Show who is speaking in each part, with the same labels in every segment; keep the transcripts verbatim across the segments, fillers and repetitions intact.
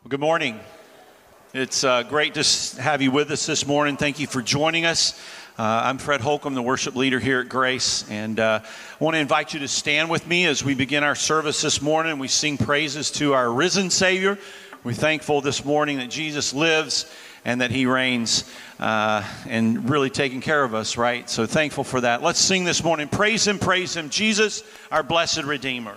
Speaker 1: Well, good morning. It's uh, great to have you with us this morning. Thank you for joining us. Uh, I'm Fred Holcomb, the worship leader here at Grace, and uh, I want to invite you to stand with me as we begin our service this morning. We sing praises to our risen Savior. We're thankful this morning that Jesus lives and that He reigns uh, and really taking care of us, right? So thankful for that. Let's sing this morning. Praise Him, praise Him, Jesus, our blessed Redeemer.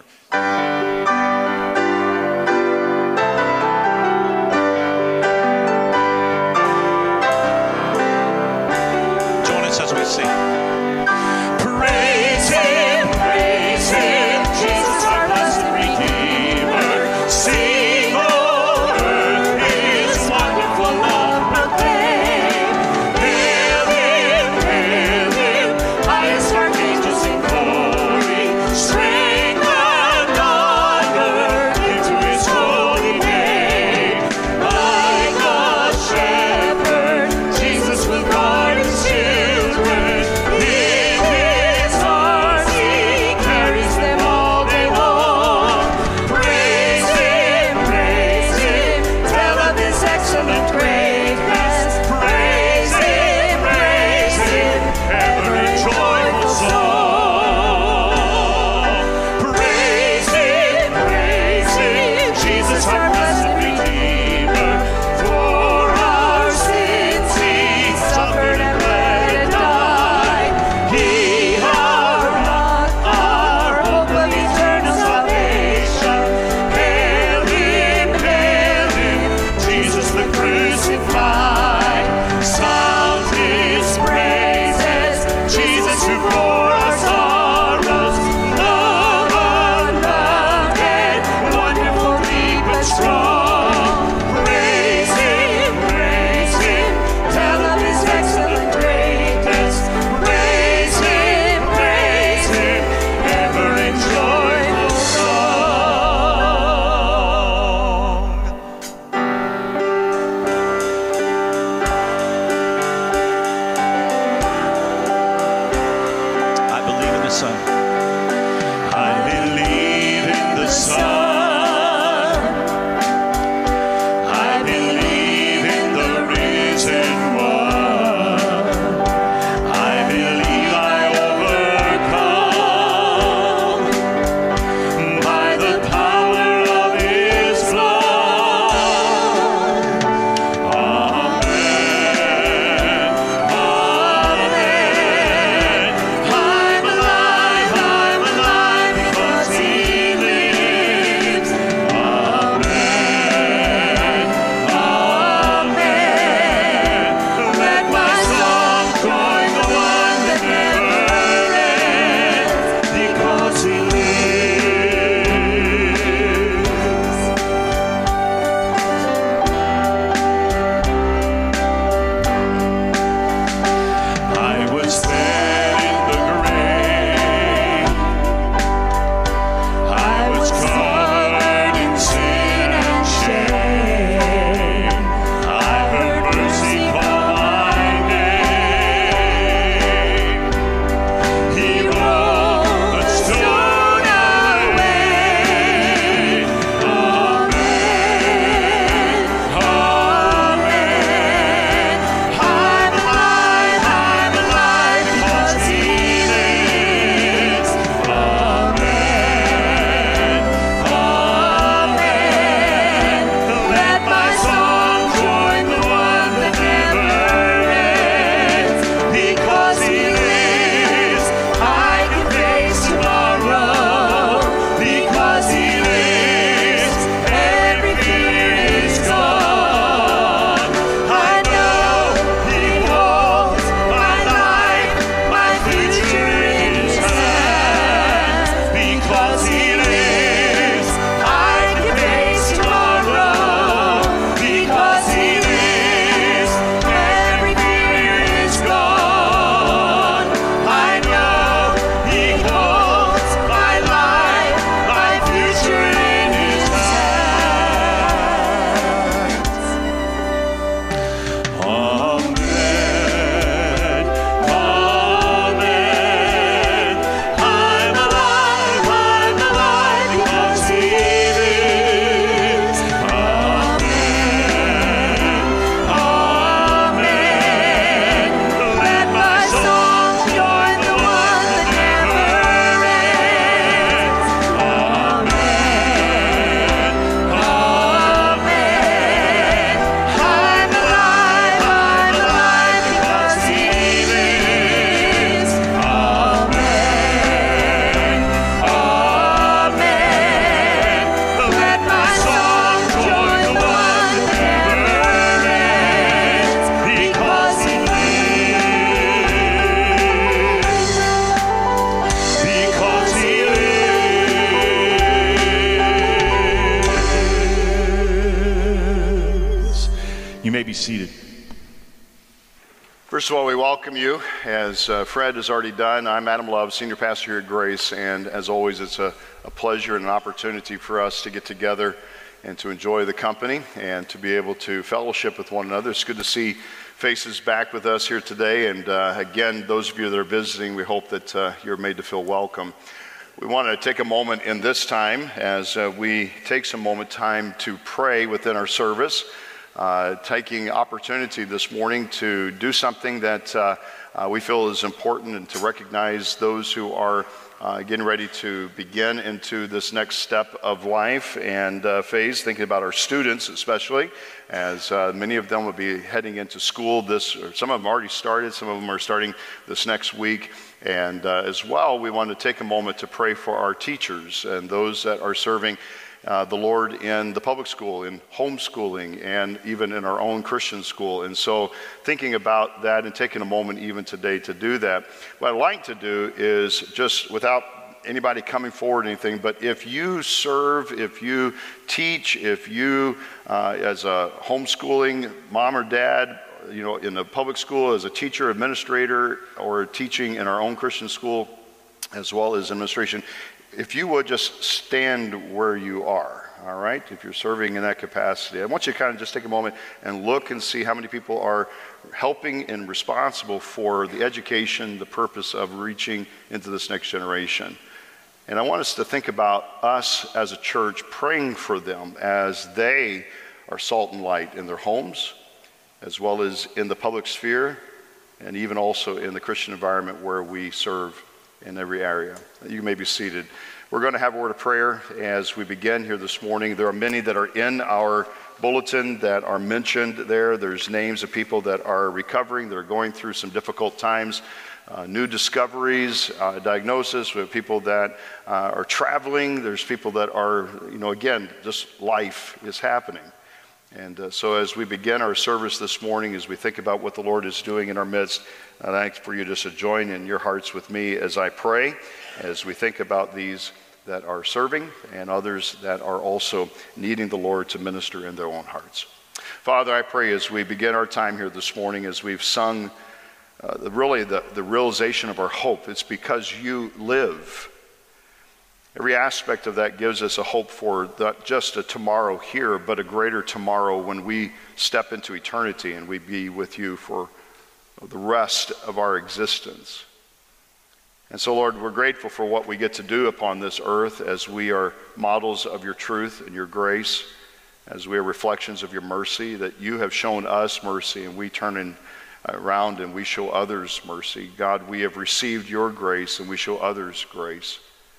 Speaker 1: As we sing. Praise Him, praise Him, Jesus our blessed Redeemer. Sing, O earth, His wonderful love proclaim. Hail Him, hail Him, highest archangels in glory. Strength and honor You may be seated.
Speaker 2: First of all, we welcome you. As uh, Fred has already done, I'm Adam Love, Senior Pastor here at Grace, and as always, it's a, a pleasure and an opportunity for us to get together and to enjoy the company and to be able to fellowship with one another. It's good to see faces back with us here today, and uh, again, those of you that are visiting, we hope that uh, you're made to feel welcome. We want to take a moment in this time as uh, we take some moment time to pray within our service. Uh, taking opportunity this morning to do something that uh, uh, we feel is important and to recognize those who are uh, getting ready to begin into this next step of life and uh, phase, thinking about our students especially, as uh, many of them will be heading into school this, or some of them already started, some of them are starting this next week. And uh, as well, we want to take a moment to pray for our teachers and those that are serving Uh, the Lord in the public school, in homeschooling, and even in our own Christian school. And so thinking about that and taking a moment even today to do that, what I'd like to do is just without anybody coming forward or anything, but if you serve, if you teach, if you uh, as a homeschooling mom or dad, you know, in the public school as a teacher, administrator, or teaching in our own Christian school, as well as administration, if you would just stand where you are, all right? If you're serving in that capacity, I want you to kind of just take a moment and look and see how many people are helping and responsible for the education, the purpose of reaching into this next generation. And I want us to think about us as a church praying for them as they are salt and light in their homes, as well as in the public sphere, and even also in the Christian environment where we serve in every area. You may be seated. We're going to have a word of prayer as we begin here this morning. There are many that are in our bulletin that are mentioned there. There's names of people that are recovering, that are going through some difficult times, uh, new discoveries, uh, diagnosis. We have people that uh, are traveling. There's people that are, you know, again, just life is happening. And uh, so as we begin our service this morning, as we think about what the Lord is doing in our midst, I'd like for you just to join in your hearts with me as I pray, as we think about these that are serving and others that are also needing the Lord to minister in their own hearts. Father, I pray as we begin our time here this morning, as we've sung uh, the, really the, the realization of our hope, it's because you live. Every aspect of that gives us a hope for not just a tomorrow here, but a greater tomorrow when we step into eternity and we be with you for the rest of our existence. And so, Lord, we're grateful for what we get to do upon this earth as we are models of your truth and your grace, as we are reflections of your mercy, that you have shown us mercy and we turn in, uh, around and we show others mercy. God, we have received your grace and we show others grace.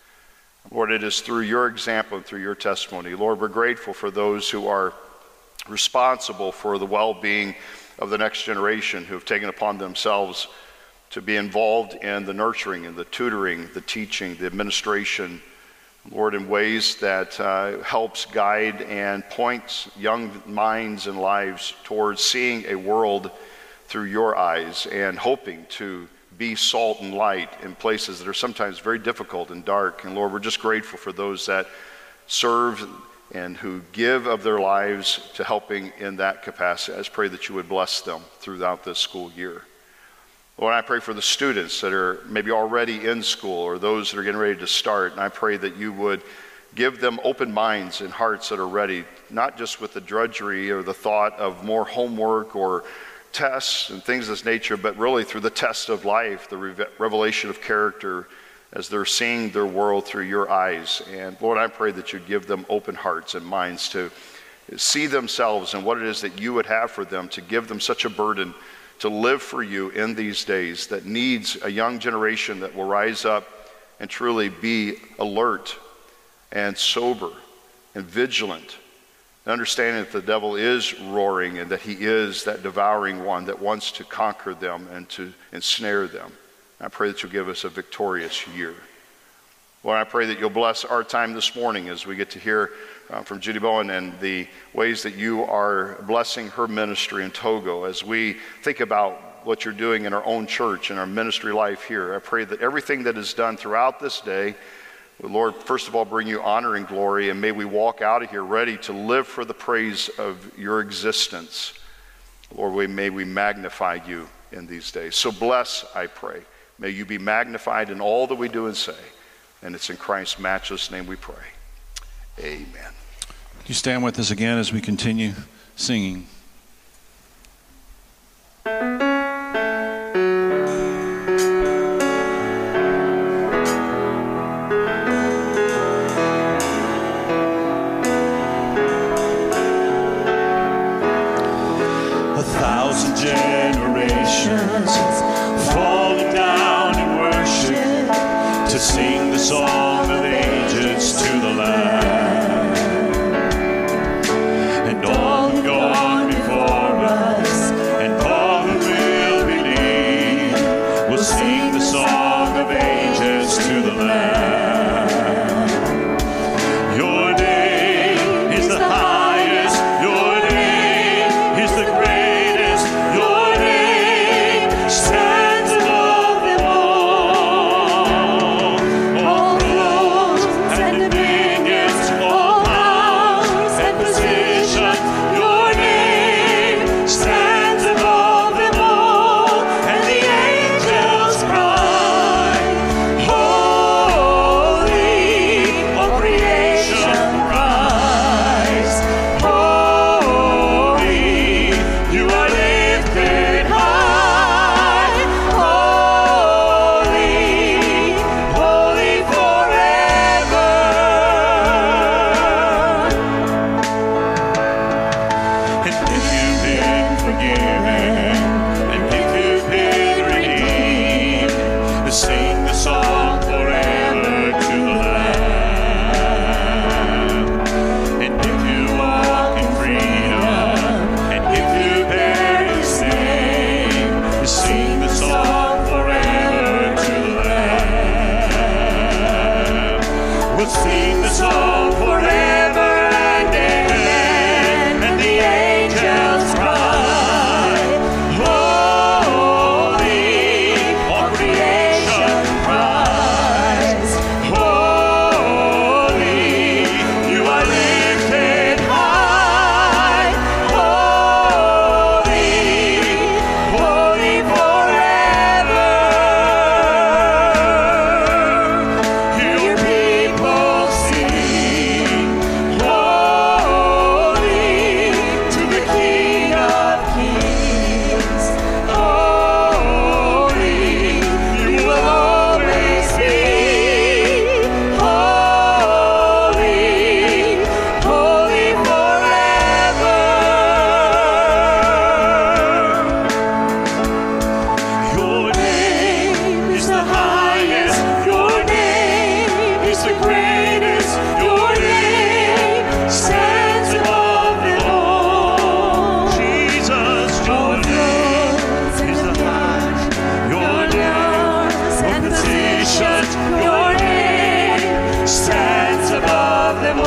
Speaker 2: Lord, it is through your example and through your testimony. Lord, we're grateful for those who are responsible for the well-being of the next generation, who have taken upon themselves to be involved in the nurturing and the tutoring, the teaching, the administration, Lord, in ways that uh, helps guide and points young minds and lives towards seeing a world through your eyes and hoping to be salt and light in places that are sometimes very difficult and dark. And Lord, we're just grateful for those that serve and who give of their lives to helping in that capacity. I just pray that you would bless them throughout this school year. Lord, I pray for the students that are maybe already in school or those that are getting ready to start. And I pray that you would give them open minds and hearts that are ready, not just with the drudgery or the thought of more homework or tests and things of this nature, but really through the test of life, the re- revelation of character as they're seeing their world through your eyes. And Lord, I pray that you give them open hearts and minds to see themselves and what it is that you would have for them, to give them such a burden to live for you in these days that needs a young generation that will rise up and truly be alert and sober and vigilant, and understanding that the devil is roaring and that he is that devouring one that wants to conquer them and to ensnare them. I pray that you'll give us a victorious year. Lord, I pray that you'll bless our time this morning as we get to hear uh, from Judy Bowen and the ways that you are blessing her ministry in Togo as we think about what you're doing in our own church and our ministry life here. I pray that everything that is done throughout this day will, Lord, first of all, bring you honor and glory, and may we walk out of here ready to live for the praise of your existence Lord, we, may we magnify you in these days. So bless, I pray. May you be magnified in all that we do and say. And it's in Christ's matchless name we pray. Amen.
Speaker 1: Can you stand with us again as we continue singing?
Speaker 3: A thousand generations falling down in worship to sing the song of ages to the Lamb. And all who've gone before us and all who will believe will sing the song of ages to the Lamb. Your name is the highest, your name is the greatest, your name stands above them all. All thrones and dominions, all powers and positions, your name stands above them all. And the angels cry, holy, all creation cries, holy, you are lifted high, holy, holy forever. And if you've been forgiven, and if you've been redeemed, sing the song forever to the Lamb. And if you walk in freedom, and if you bear His name, sing the song forever to the Lamb. We'll sing the song forever and amen. And the angels cry, holy, all creation cries, holy, you are lifted high, holy, holy forever. Your people sing, holy, to the King of Kings, holy, you will always be, holy, holy forever. Your name is the highest, your name is the greatest, your name stands above them all. Jesus, your name is the highest, your name and positions, your name stands above them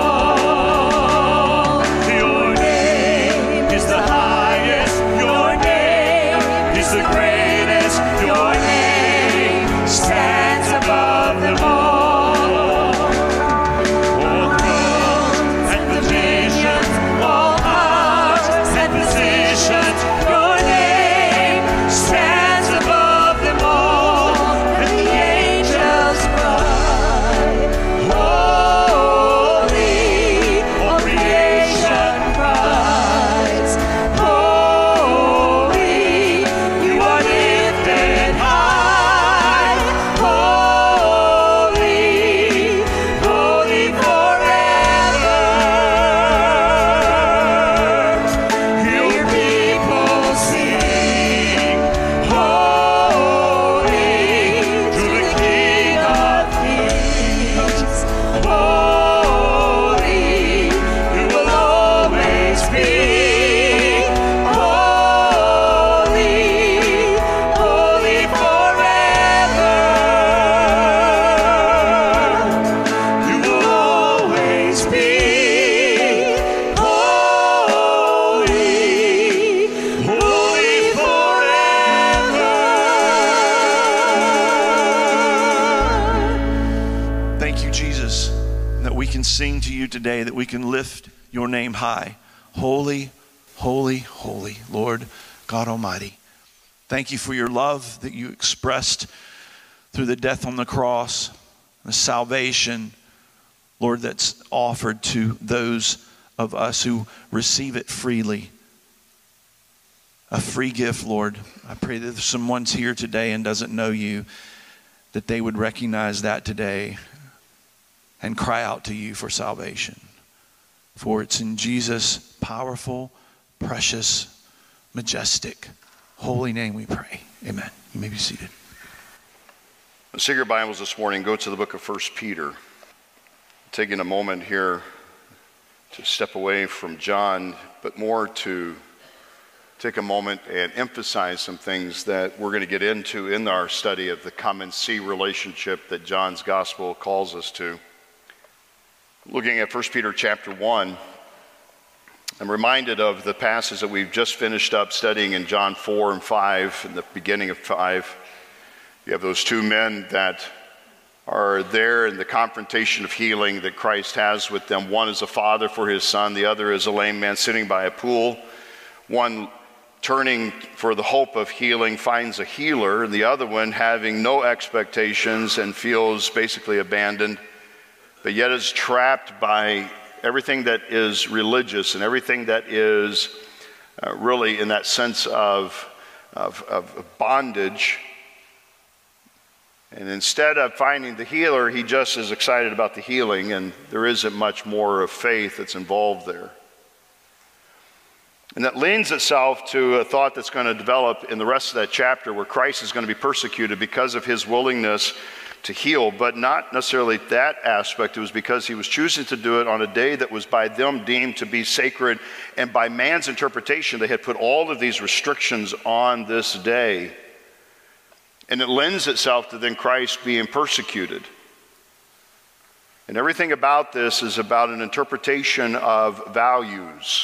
Speaker 3: all. Your name is the highest, your name is the greatest, your name stands above them all. All thrones and dominions, all powers and positions, your name stands above them all. And the angels cry, holy, all creation cries, holy, you are lifted high, holy, holy forever. Your people sing, holy, to the King of Kings, holy, you will always be, holy, holy forever. You will always be, holy, holy forever.
Speaker 1: Thank you, Jesus, that we can sing to you today, that we can lift your name high. Holy, holy, holy, Lord God Almighty. Thank you for your love that you expressed through the death on the cross, the salvation, Lord, that's offered to those of us who receive it freely. A free gift, Lord. I pray that if someone's here today and doesn't know you, that they would recognize that today and cry out to you for salvation. For it's in Jesus' powerful, precious, majestic, holy name we pray. Amen. You may be seated.
Speaker 2: Let's take your Bibles this morning. Go to the book of First Peter. Taking a moment here to step away from John, but more to take a moment and emphasize some things that we're going to get into in our study of the come and see relationship that John's gospel calls us to. Looking at First Peter chapter one, I'm reminded of the passage that we've just finished up studying in John four and five, in the beginning of five. You have those two men that are there in the confrontation of healing that Christ has with them. One is a father for his son. The other is a lame man sitting by a pool. One turning for the hope of healing finds a healer, and the other one having no expectations and feels basically abandoned, but yet is trapped by everything that is religious and everything that is uh, really in that sense of, of, of bondage. And instead of finding the healer, he just is excited about the healing, and there isn't much more of faith that's involved there. And that lends itself to a thought that's going to develop in the rest of that chapter, where Christ is going to be persecuted because of his willingness to heal, but not necessarily that aspect. It was because he was choosing to do it on a day that was by them deemed to be sacred, and by man's interpretation, they had put all of these restrictions on this day. And it lends itself to then Christ being persecuted. And everything about this is about an interpretation of values.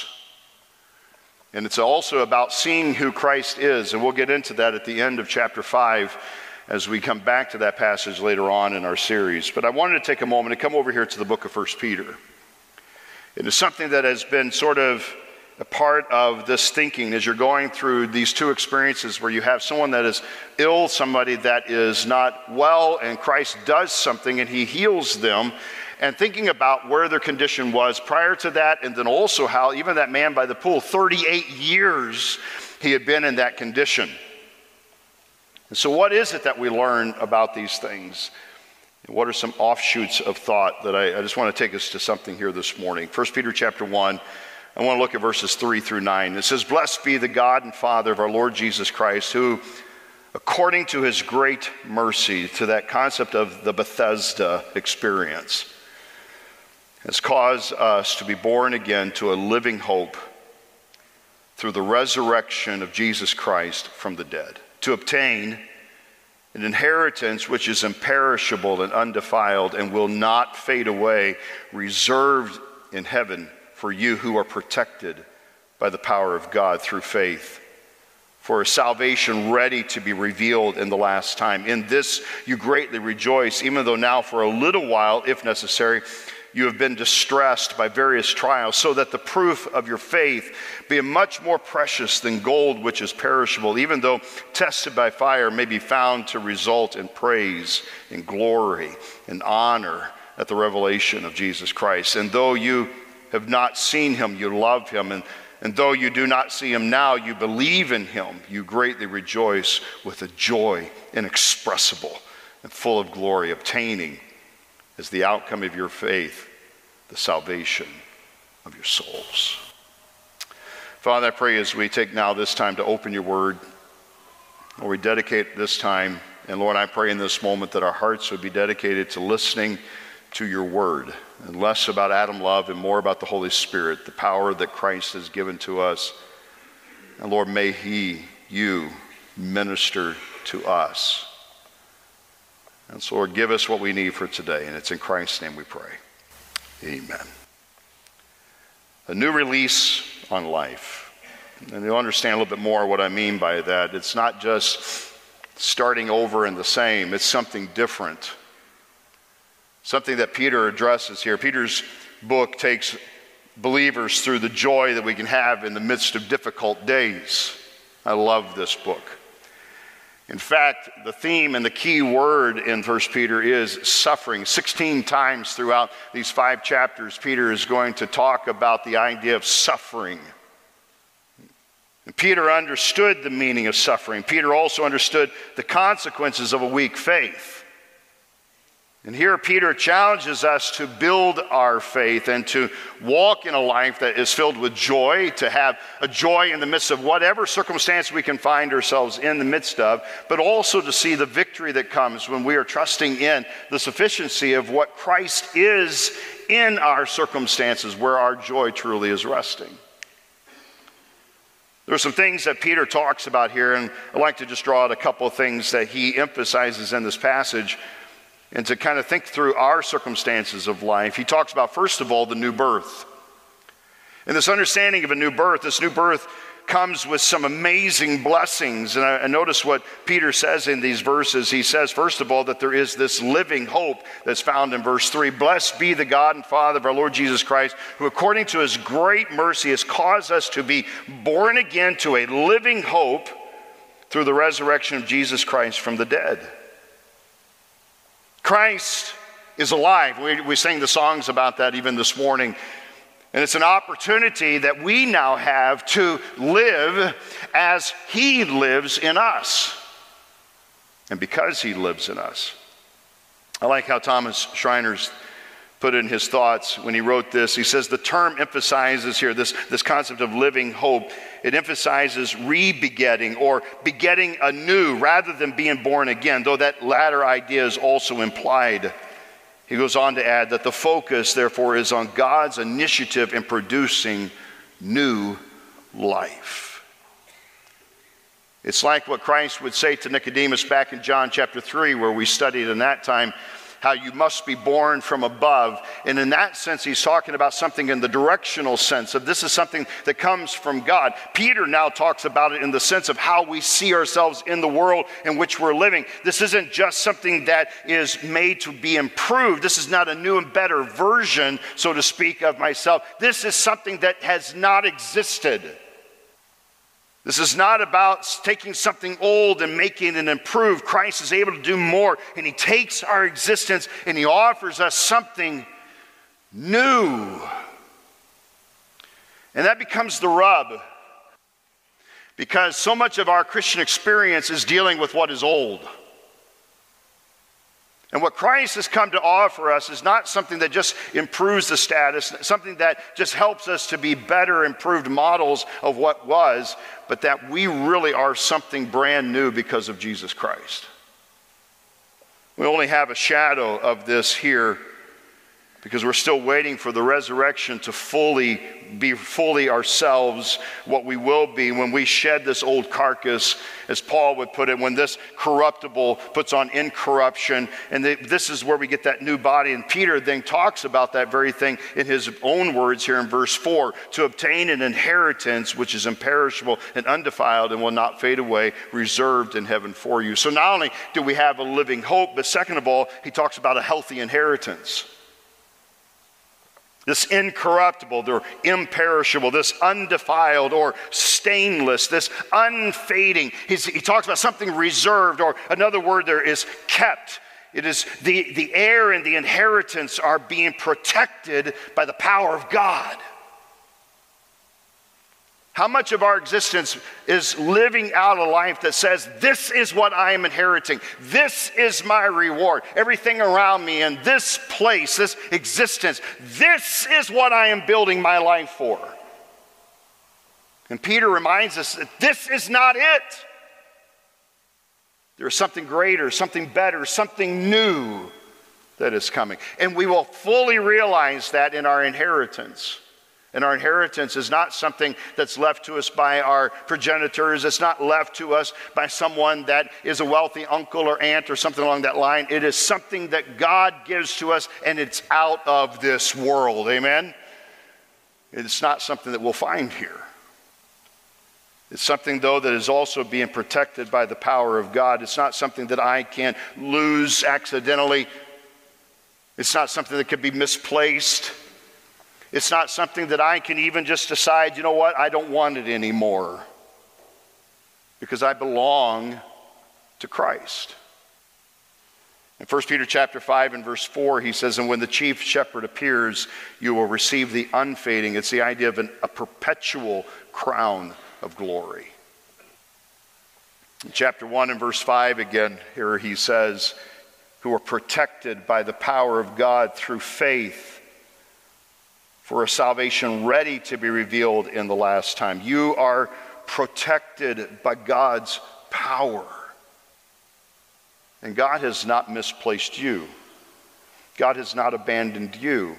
Speaker 2: And it's also about seeing who Christ is. And we'll get into that at the end of chapter five as we come back to that passage later on in our series. But I wanted to take a moment to come over here to the book of First Peter. It is something that has been sort of a part of this thinking as you're going through these two experiences where you have someone that is ill, somebody that is not well, and Christ does something and he heals them, and thinking about where their condition was prior to that, and then also how even that man by the pool, thirty-eight years he had been in that condition. And so what is it that we learn about these things? And what are some offshoots of thought that I, I just want to take us to something here this morning. First Peter chapter one, I want to look at verses three through nine. It says, "Blessed be the God and Father of our Lord Jesus Christ, who, according to his great mercy," to that concept of the Bethesda experience, has caused us to be born again to a living hope through the resurrection of Jesus Christ from the dead, to obtain an inheritance which is imperishable and undefiled and will not fade away, reserved in heaven for you who are protected by the power of God through faith, for a salvation ready to be revealed in the last time. In this you greatly rejoice, even though now for a little while, if necessary, you have been distressed by various trials, so that the proof of your faith, being much more precious than gold which is perishable, even though tested by fire, may be found to result in praise, in glory, in honor at the revelation of Jesus Christ. And though you have not seen him, you love him, and, and though you do not see him now, you believe in him, you greatly rejoice with a joy inexpressible and full of glory, obtaining as the outcome of your faith the salvation of your souls. Father, I pray as we take now this time to open your word, or we dedicate this time, and Lord, I pray in this moment that our hearts would be dedicated to listening to your word, and less about Adam Love and more about the Holy Spirit, the power that Christ has given to us. And Lord, may he, you, minister to us. And so Lord, give us what we need for today, and it's in Christ's name we pray. Amen. A new release on life. And you'll understand a little bit more what I mean by that. It's not just starting over in the same, it's something different. Something that Peter addresses here. Peter's book takes believers through the joy that we can have in the midst of difficult days. I love this book. In fact, the theme and the key word in First Peter is suffering. sixteen times throughout these five chapters, Peter is going to talk about the idea of suffering. And Peter understood the meaning of suffering. Peter also understood the consequences of a weak faith. And here Peter challenges us to build our faith and to walk in a life that is filled with joy, to have a joy in the midst of whatever circumstance we can find ourselves in the midst of, but also to see the victory that comes when we are trusting in the sufficiency of what Christ is in our circumstances, where our joy truly is resting. There are some things that Peter talks about here, and I'd like to just draw out a couple of things that he emphasizes in this passage, and to kind of think through our circumstances of life. He talks about, first of all, the new birth. And this understanding of a new birth, this new birth comes with some amazing blessings. And I, I notice what Peter says in these verses. He says, first of all, that there is this living hope that's found in verse three. Blessed be the God and Father of our Lord Jesus Christ, who according to his great mercy has caused us to be born again to a living hope through the resurrection of Jesus Christ from the dead. Christ is alive. We, we sang the songs about that even this morning. And it's an opportunity that we now have to live as he lives in us. And because he lives in us. I like how Thomas Schreiner's put in his thoughts when he wrote this. He says the term emphasizes here this, this concept of living hope. It emphasizes re-begetting or begetting anew rather than being born again, though that latter idea is also implied. He goes on to add that the focus, therefore, is on God's initiative in producing new life. It's like what Christ would say to Nicodemus back in John chapter three, where we studied in that time how you must be born from above. And in that sense, he's talking about something in the directional sense of this is something that comes from God. Peter now talks about it in the sense of how we see ourselves in the world in which we're living. This isn't just something that is made to be improved. This is not a new and better version, so to speak, of myself. This is something that has not existed. This is not about taking something old and making it improve. Christ is able to do more, and he takes our existence and he offers us something new. And that becomes the rub, because so much of our Christian experience is dealing with what is old. And what Christ has come to offer us is not something that just improves the status, something that just helps us to be better, improved models of what was, but that we really are something brand new because of Jesus Christ. We only have a shadow of this here because we're still waiting for the resurrection to fully be fully ourselves, what we will be when we shed this old carcass, as Paul would put it, when this corruptible puts on incorruption. And this is where we get that new body. And Peter then talks about that very thing in his own words here in verse four, to obtain an inheritance which is imperishable and undefiled and will not fade away, reserved in heaven for you. So not only do we have a living hope, but second of all, he talks about a healthy inheritance. This incorruptible, or imperishable, this undefiled or stainless, this unfading. He's, he talks about something reserved, or another word there is kept. It is the, the heir and the inheritance are being protected by the power of God. How much of our existence is living out a life that says, this is what I am inheriting. This is my reward. Everything around me in this place, this existence, this is what I am building my life for. And Peter reminds us that this is not it. There is something greater, something better, something new that is coming. And we will fully realize that in our inheritance. And our inheritance is not something that's left to us by our progenitors. It's not left to us by someone that is a wealthy uncle or aunt or something along that line. It is something that God gives to us, and it's out of this world. Amen? It's not something that we'll find here. It's something, though, that is also being protected by the power of God. It's not something that I can lose accidentally. It's not something that could be misplaced. It's not something that I can even just decide, you know what, I don't want it anymore because I belong to Christ. In First Peter chapter five and verse four, he says, and when the chief shepherd appears, you will receive the unfading. It's the idea of an, a perpetual crown of glory. In chapter one and verse five again, here he says, who are protected by the power of God through faith for a salvation ready to be revealed in the last time. You are protected by God's power. And God has not misplaced you. God has not abandoned you.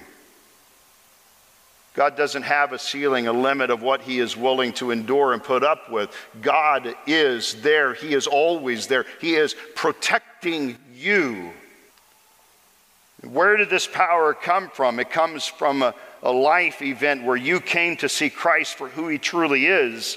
Speaker 2: God doesn't have a ceiling, a limit of what he is willing to endure and put up with. God is there. He is always there. He is protecting you. Where did this power come from? It comes from a, a life event where you came to see Christ for who he truly is.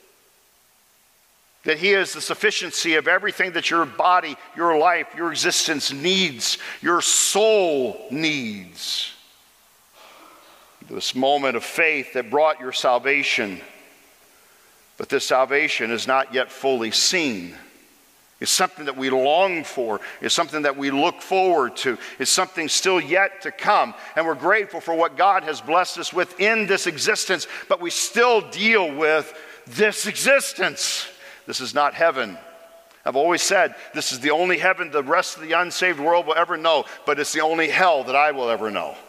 Speaker 2: That he is the sufficiency of everything that your body, your life, your existence needs, your soul needs. This moment of faith that brought your salvation, but this salvation is not yet fully seen. It's something that we long for. It's something that we look forward to. It's something still yet to come. And we're grateful for what God has blessed us with in this existence, but we still deal with this existence. This is not heaven. I've always said this is the only heaven the rest of the unsaved world will ever know, but it's the only hell that I will ever know.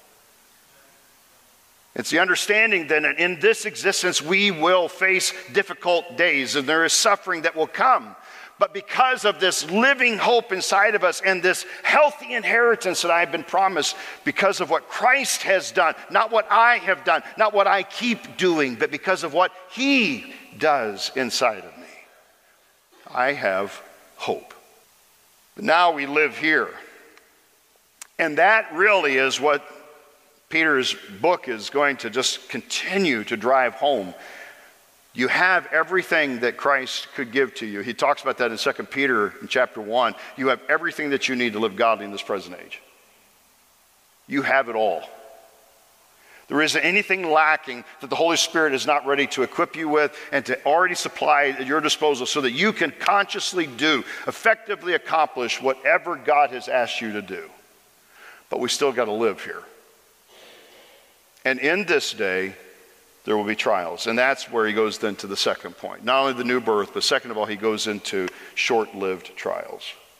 Speaker 2: It's the understanding that in this existence we will face difficult days and there is suffering that will come. But because of this living hope inside of us and this healthy inheritance that I've been promised, because of what Christ has done, not what I have done, not what I keep doing, but because of what he does inside of me, I have hope. Now we live here. And that really is what Peter's book is going to just continue to drive home. You have everything that Christ could give to you. He talks about that in Second Peter in chapter one. You have everything that you need to live godly in this present age. You have it all. There isn't anything lacking that the Holy Spirit is not ready to equip you with and to already supply at your disposal so that you can consciously do, effectively accomplish whatever God has asked you to do. But we still got to live here. And in this day, there will be trials. And that's where he goes then to the second point. Not only the new birth, but second of all, he goes into short-lived trials.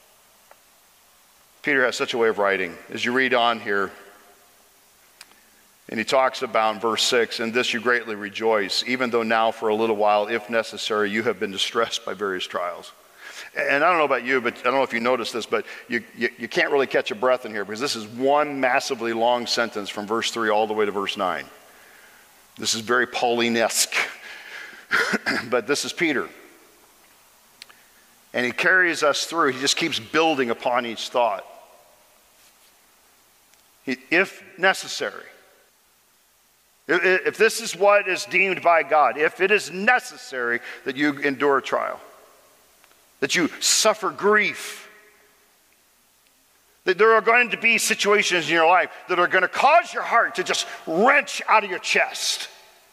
Speaker 2: Peter has such a way of writing. As you read on here, and he talks about in verse six, in this you greatly rejoice, even though now for a little while, if necessary, you have been distressed by various trials. And I don't know about you, but I don't know if you noticed this, but you, you, you can't really catch a breath in here because this is one massively long sentence from verse three all the way to verse nine. This is very Pauline-esque, but this is Peter. And he carries us through. He just keeps building upon each thought. He, if necessary, if, if this is what is deemed by God, if it is necessary that you endure a trial, that you suffer grief, that there are going to be situations in your life that are going to cause your heart to just wrench out of your chest.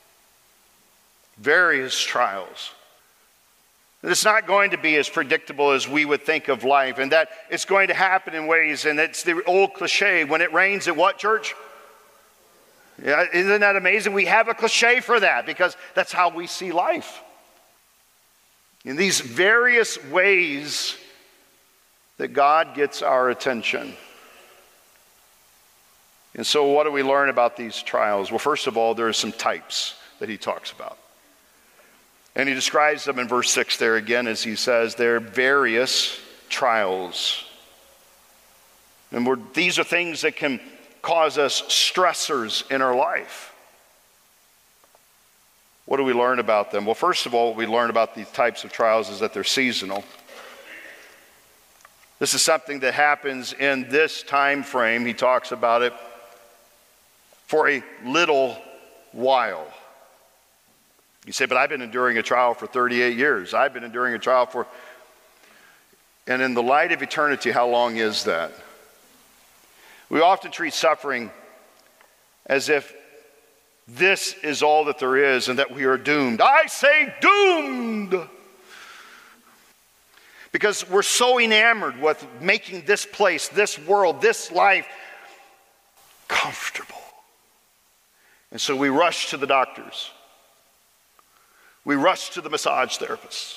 Speaker 2: Various trials. And it's not going to be as predictable as we would think of life, and that it's going to happen in ways, and it's the old cliche, when it rains, it what, church? Yeah, isn't that amazing? We have a cliche for that because that's how we see life. In these various ways that God gets our attention. And so what do we learn about these trials? Well, first of all, there are some types that he talks about. And he describes them in verse six there again as he says, there are various trials. And we're, these are things that can cause us stressors in our life. What do we learn about them? Well, first of all, what we learn about these types of trials is that they're seasonal. This is something that happens in this time frame. He talks about it for a little while. You say, but I've been enduring a trial for thirty-eight years. I've been enduring a trial for... And in the light of eternity, how long is that? We often treat suffering as if this is all that there is and that we are doomed. I say doomed! Because we're so enamored with making this place, this world, this life comfortable. And so we rush to the doctors. We rush to the massage therapists.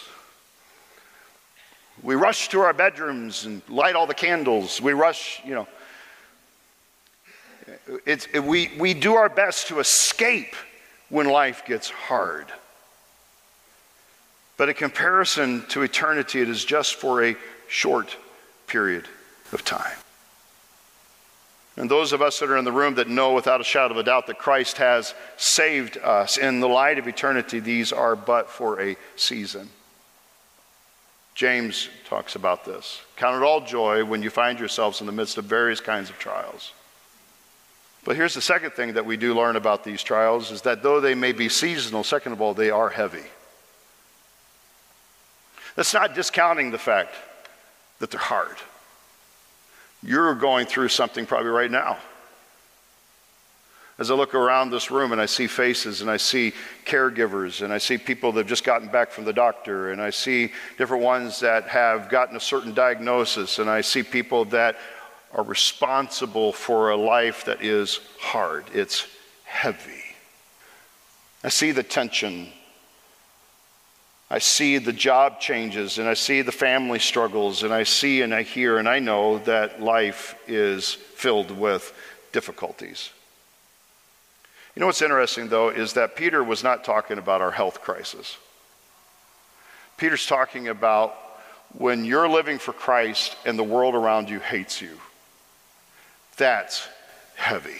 Speaker 2: We rush to our bedrooms and light all the candles. We rush, you know. It's, it, we, we do our best to escape when life gets hard. But in comparison to eternity, it is just for a short period of time. And those of us that are in the room that know without a shadow of a doubt that Christ has saved us, in the light of eternity, these are but for a season. James talks about this. Count it all joy when you find yourselves in the midst of various kinds of trials. But here's the second thing that we do learn about these trials, is that though they may be seasonal, second of all, they are heavy. That's not discounting the fact that they're hard. You're going through something probably right now. As I look around this room and I see faces and I see caregivers and I see people that have just gotten back from the doctor and I see different ones that have gotten a certain diagnosis and I see people that are responsible for a life that is hard. It's heavy. I see the tension. I see the job changes and I see the family struggles and I see and I hear and I know that life is filled with difficulties. You know what's interesting though is that Peter was not talking about our health crisis. Peter's talking about when you're living for Christ and the world around you hates you. That's heavy.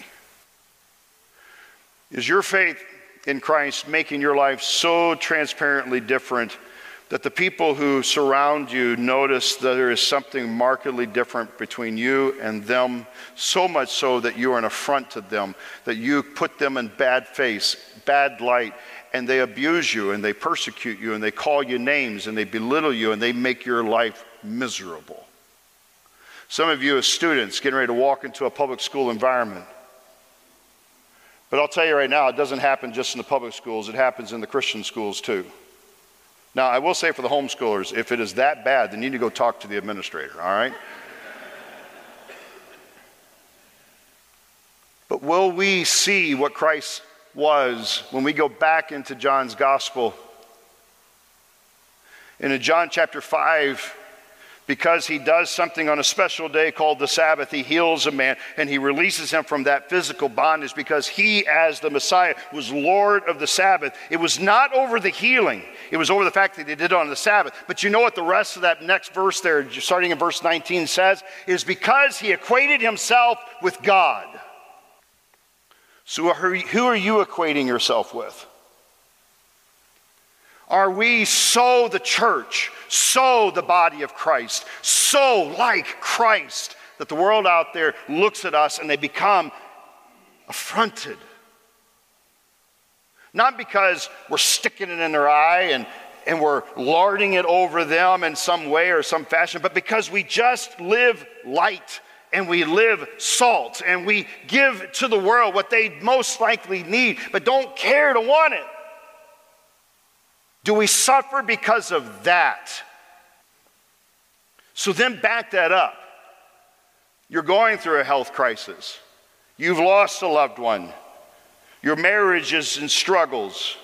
Speaker 2: Is your faith in Christ making your life so transparently different that the people who surround you notice that there is something markedly different between you and them, so much so that you are an affront to them, that you put them in bad face, bad light, and they abuse you and they persecute you and they call you names and they belittle you and they make your life miserable. Some of you as students getting ready to walk into a public school environment. But I'll tell you right now, it doesn't happen just in the public schools, it happens in the Christian schools too. Now, I will say for the homeschoolers, if it is that bad, then you need to go talk to the administrator, all right? But will we see what Christ was when we go back into John's gospel? And in John chapter five, because he does something on a special day called the Sabbath, he heals a man and he releases him from that physical bondage because he, as the Messiah, was Lord of the Sabbath. It was not over the healing. It was over the fact that he did it on the Sabbath. But you know what the rest of that next verse there, starting in verse nineteen, says? It is because he equated himself with God. So who are you equating yourself with? Are we so the church, so the body of Christ, so like Christ that the world out there looks at us and they become affronted? Not because we're sticking it in their eye and, and we're larding it over them in some way or some fashion, but because we just live light and we live salt and we give to the world what they most likely need but don't care to want it. Do we suffer because of that? So then back that up. You're going through a health crisis. You've lost a loved one. Your marriage is in struggles.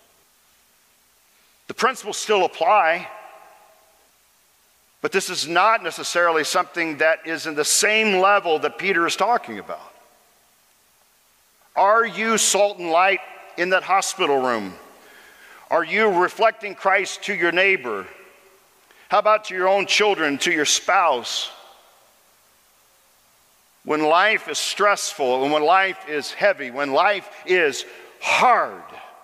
Speaker 2: The principles still apply, but this is not necessarily something that is in the same level that Peter is talking about. Are you salt and light in that hospital room? Are you reflecting Christ to your neighbor? How about to your own children, to your spouse? When life is stressful and when life is heavy, when life is hard,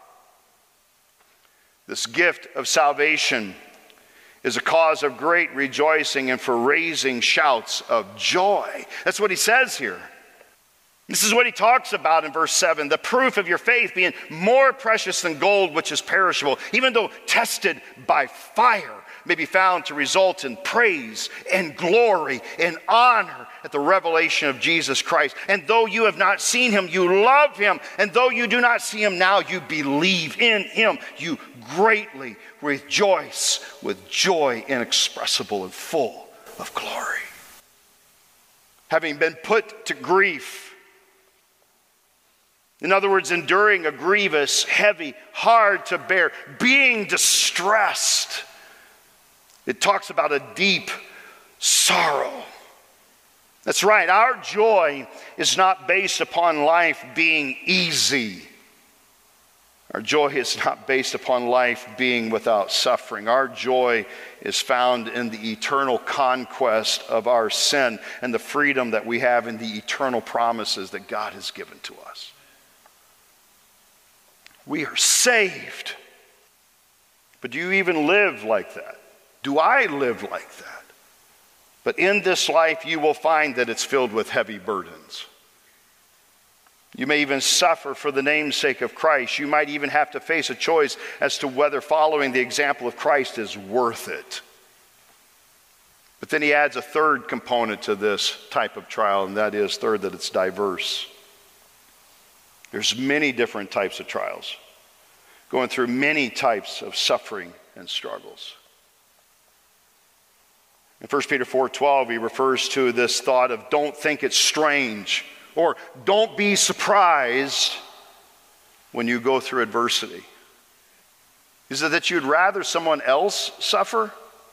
Speaker 2: this gift of salvation is a cause of great rejoicing and for raising shouts of joy. That's what he says here. This is what he talks about in verse seven, the proof of your faith being more precious than gold, which is perishable, even though tested by fire, may be found to result in praise and glory and honor at the revelation of Jesus Christ. And though you have not seen him, you love him. And though you do not see him now, you believe in him. You greatly rejoice with joy inexpressible and full of glory. Having been put to grief, in other words, enduring a grievous, heavy, hard to bear, being distressed. It talks about a deep sorrow. That's right, our joy is not based upon life being easy. Our joy is not based upon life being without suffering. Our joy is found in the eternal conquest of our sin and the freedom that we have in the eternal promises that God has given to us. We are saved. But do you even live like that? Do I live like that? But in this life, you will find that it's filled with heavy burdens. You may even suffer for the name's sake of Christ. You might even have to face a choice as to whether following the example of Christ is worth it. But then he adds a third component to this type of trial, and that is, third, that it's diverse. There's many different types of trials, going through many types of suffering and struggles. In First Peter four twelve, he refers to this thought of don't think it's strange, or don't be surprised when you go through adversity. Is it that you'd rather someone else suffer?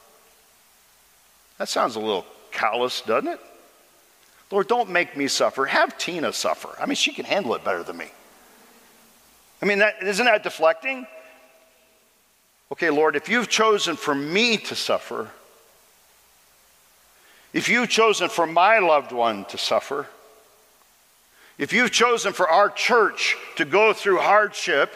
Speaker 2: That sounds a little callous, doesn't it? Lord, don't make me suffer. Have Tina suffer. I mean, she can handle it better than me. I mean, that, isn't that deflecting? Okay, Lord, if you've chosen for me to suffer, if you've chosen for my loved one to suffer, if you've chosen for our church to go through hardship,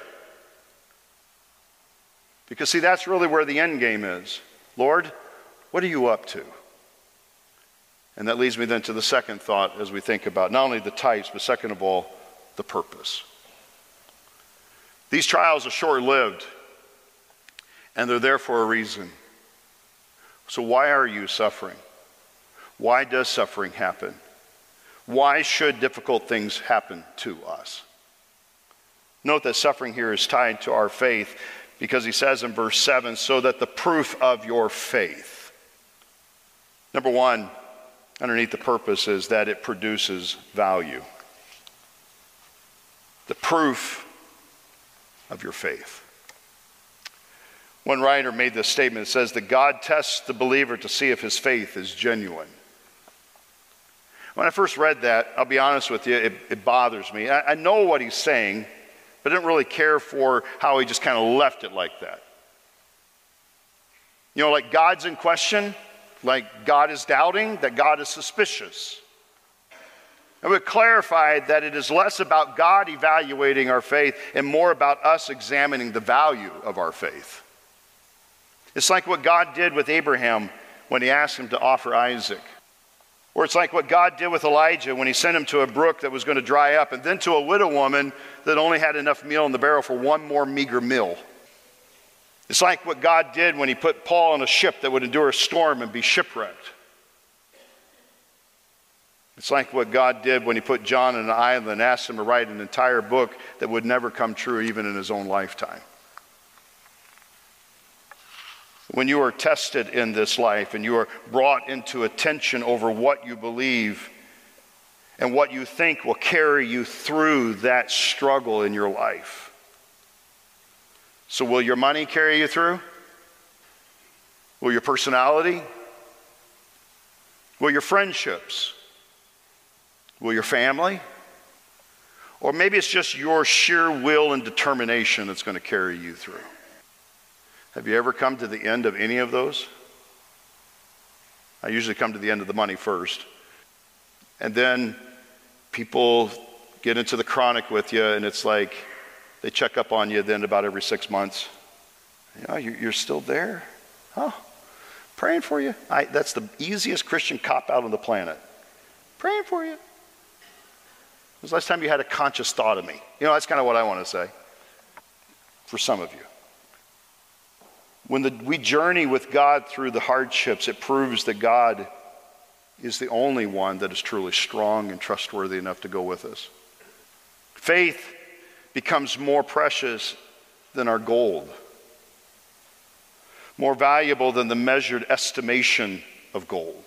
Speaker 2: because see, that's really where the end game is. Lord, what are you up to? And that leads me then to the second thought as we think about not only the types, but second of all, the purpose. These trials are short-lived, and they're there for a reason. So why are you suffering? Why does suffering happen? Why should difficult things happen to us? Note that suffering here is tied to our faith, because he says in verse seven, so that the proof of your faith. Number one, underneath the purpose is that it produces value. The proof of your faith. One writer made this statement. It says that God tests the believer to see if his faith is genuine. When I first read that, I'll be honest with you, it, it bothers me. I, I know what he's saying, but I didn't really care for how he just kind of left it like that. You know, like God's in question, like God is doubting, that God is suspicious. And we clarified that it is less about God evaluating our faith and more about us examining the value of our faith. It's like what God did with Abraham when he asked him to offer Isaac. Or it's like what God did with Elijah when he sent him to a brook that was going to dry up, and then to a widow woman that only had enough meal in the barrel for one more meager meal. It's like what God did when he put Paul on a ship that would endure a storm and be shipwrecked. It's like what God did when he put John on an island and asked him to write an entire book that would never come true even in his own lifetime. When you are tested in this life and you are brought into a tension over what you believe and what you think will carry you through that struggle in your life. So will your money carry you through? Will your personality? Will your friendships? Will your family? Or maybe it's just your sheer will and determination that's going to carry you through. Have you ever come to the end of any of those? I usually come to the end of the money first. And then people get into the chronic with you, and it's like they check up on you then about every six months. You know, you're still there? Huh? Praying for you. I, that's the easiest Christian cop-out on the planet. Praying for you. was the last time you had a conscious thought of me? You know, that's kind of what I want to say for some of you. When the, we journey with God through the hardships, it proves that God is the only one that is truly strong and trustworthy enough to go with us. Faith becomes more precious than our gold, more valuable than the measured estimation of gold.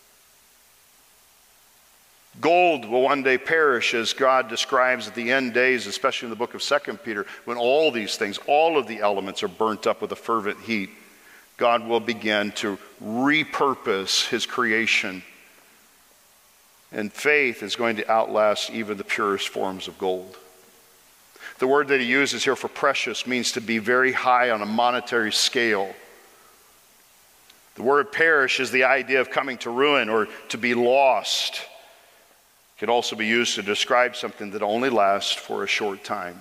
Speaker 2: Gold will one day perish, as God describes at the end days, especially in the book of Second Peter, when all these things, all of the elements are burnt up with a fervent heat. God will begin to repurpose his creation. And faith is going to outlast even the purest forms of gold. The word that he uses here for precious means to be very high on a monetary scale. The word perish is the idea of coming to ruin or to be lost. It can also be used to describe something that only lasts for a short time.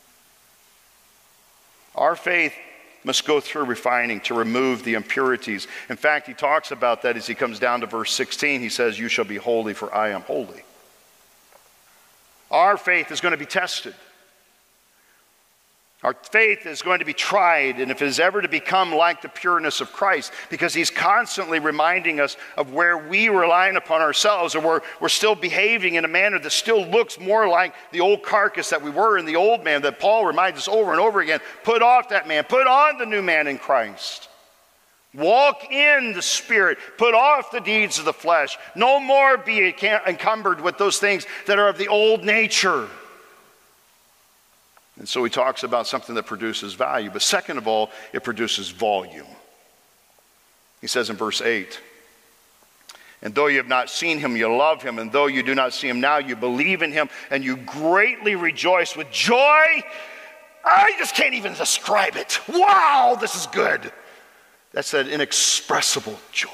Speaker 2: Our faith must go through refining to remove the impurities. In fact, he talks about that as he comes down to verse sixteen. He says, "You shall be holy, for I am holy." Our faith is going to be tested. Our faith is going to be tried, and if it is ever to become like the pureness of Christ, because he's constantly reminding us of where we relying upon ourselves, or where we're still behaving in a manner that still looks more like the old carcass that we were in the old man, that Paul reminds us over and over again. Put off that man. Put on the new man in Christ. Walk in the Spirit. Put off the deeds of the flesh. No more be encumbered with those things that are of the old nature. And so he talks about something that produces value. But second of all, it produces volume. He says in verse eight, "And though you have not seen him, you love him. And though you do not see him now, you believe in him. And you greatly rejoice with joy." I just can't even describe it. Wow, this is good. That's that inexpressible joy.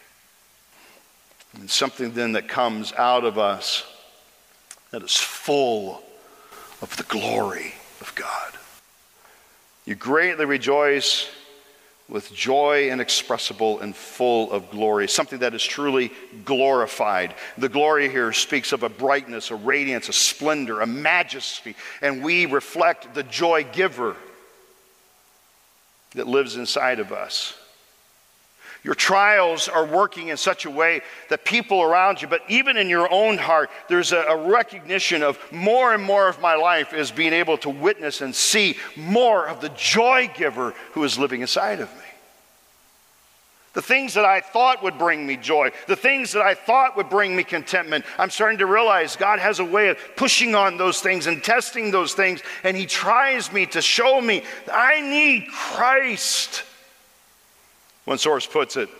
Speaker 2: And something then that comes out of us that is full of the glory of God. You greatly rejoice with joy inexpressible and full of glory, something that is truly glorified. The glory here speaks of a brightness, a radiance, a splendor, a majesty, and we reflect the joy giver that lives inside of us. Your trials are working in such a way that people around you, but even in your own heart, there's a, a recognition of more and more of my life is being able to witness and see more of the joy giver who is living inside of me. The things that I thought would bring me joy, the things that I thought would bring me contentment, I'm starting to realize God has a way of pushing on those things and testing those things, and he tries me to show me that I need Christ. One source puts it,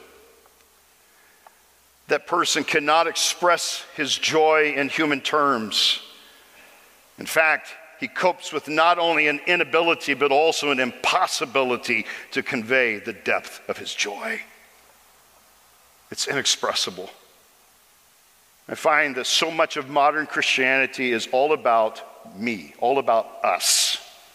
Speaker 2: that person cannot express his joy in human terms. In fact, he copes with not only an inability, but also an impossibility to convey the depth of his joy. It's inexpressible. I find that so much of modern Christianity is all about me, all about us.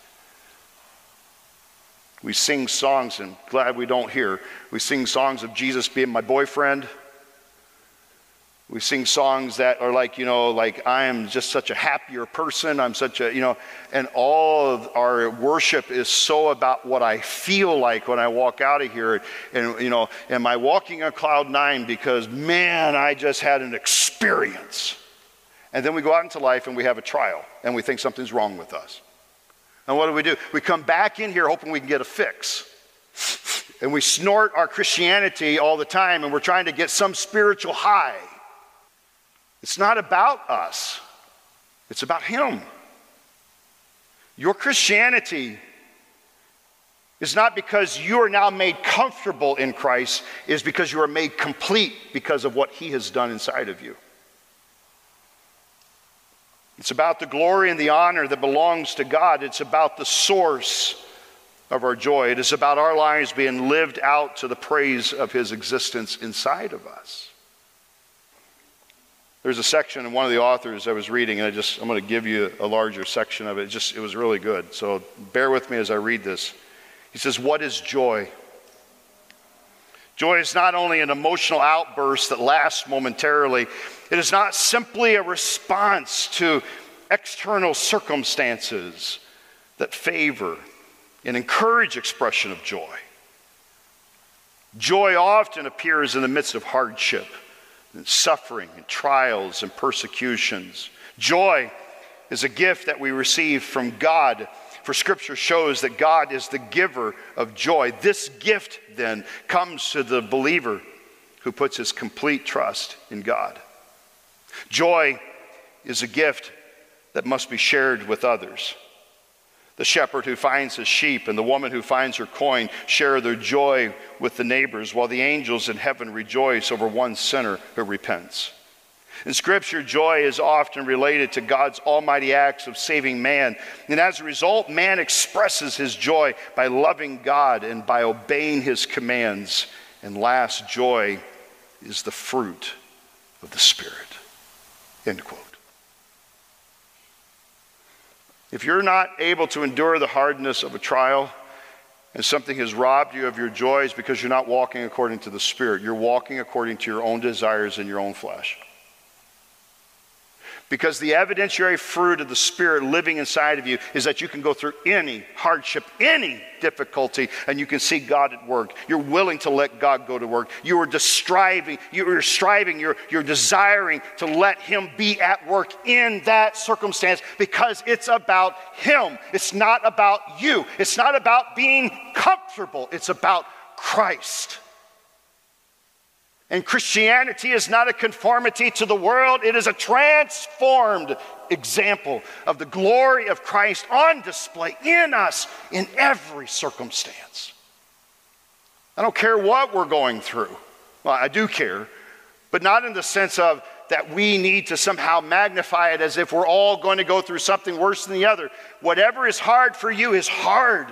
Speaker 2: We sing songs, and glad we don't hear. We sing songs of Jesus being my boyfriend. We sing songs that are like, you know, like I am just such a happier person. I'm such a, you know, and all of our worship is so about what I feel like when I walk out of here. And, you know, am I walking on cloud nine because, man, I just had an experience. And then we go out into life and we have a trial and we think something's wrong with us. And what do we do? We come back in here hoping we can get a fix. And we snort our Christianity all the time and we're trying to get some spiritual high. It's not about us. It's about him. Your Christianity is not because you are now made comfortable in Christ. It is because you are made complete because of what he has done inside of you. It's about the glory and the honor that belongs to God. It's about the source of our joy. It is about our lives being lived out to the praise of his existence inside of us. There's a section in one of the authors I was reading, and I just, I'm going to give you a larger section of it. It just, it was really good. So bear with me as I read this. He says, "What is joy? Joy is not only an emotional outburst that lasts momentarily. It is not simply a response to external circumstances that favor and encourage expression of joy. Joy often appears in the midst of hardship and suffering and trials and persecutions. Joy is a gift that we receive from God, for Scripture shows that God is the giver of joy. This gift then comes to the believer who puts his complete trust in God. Joy is a gift that must be shared with others. The shepherd who finds his sheep and the woman who finds her coin share their joy with the neighbors, while the angels in heaven rejoice over one sinner who repents. In Scripture, joy is often related to God's almighty acts of saving man. And as a result, man expresses his joy by loving God and by obeying his commands. And last, joy is the fruit of the Spirit. End quote. If you're not able to endure the hardness of a trial and something has robbed you of your joy, it's because you're not walking according to the Spirit. You're walking according to your own desires and your own flesh. Because the evidentiary fruit of the Spirit living inside of you is that you can go through any hardship, any difficulty, and you can see God at work. You're willing to let God go to work. You are just striving, you're striving, you're, you're desiring to let Him be at work in that circumstance because it's about Him. It's not about you. It's not about being comfortable. It's about Christ. And Christianity is not a conformity to the world. It is a transformed example of the glory of Christ on display in us in every circumstance. I don't care what we're going through. Well, I do care, but not in the sense of that we need to somehow magnify it as if we're all going to go through something worse than the other. Whatever is hard for you is hard.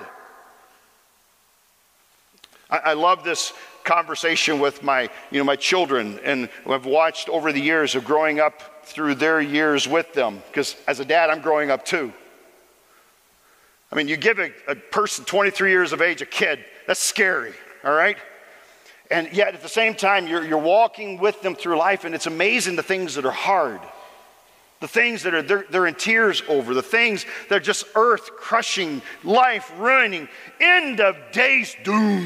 Speaker 2: I, I love this conversation with my, you know, my children, and I've watched over the years of growing up through their years with them, because as a dad, I'm growing up too. I mean, you give a, a person twenty-three years of age a kid, that's scary, all right? And yet at the same time, you're, you're walking with them through life, and it's amazing the things that are hard, the things that are they're, they're in tears over, the things that are just earth-crushing, life-ruining, end of days doom.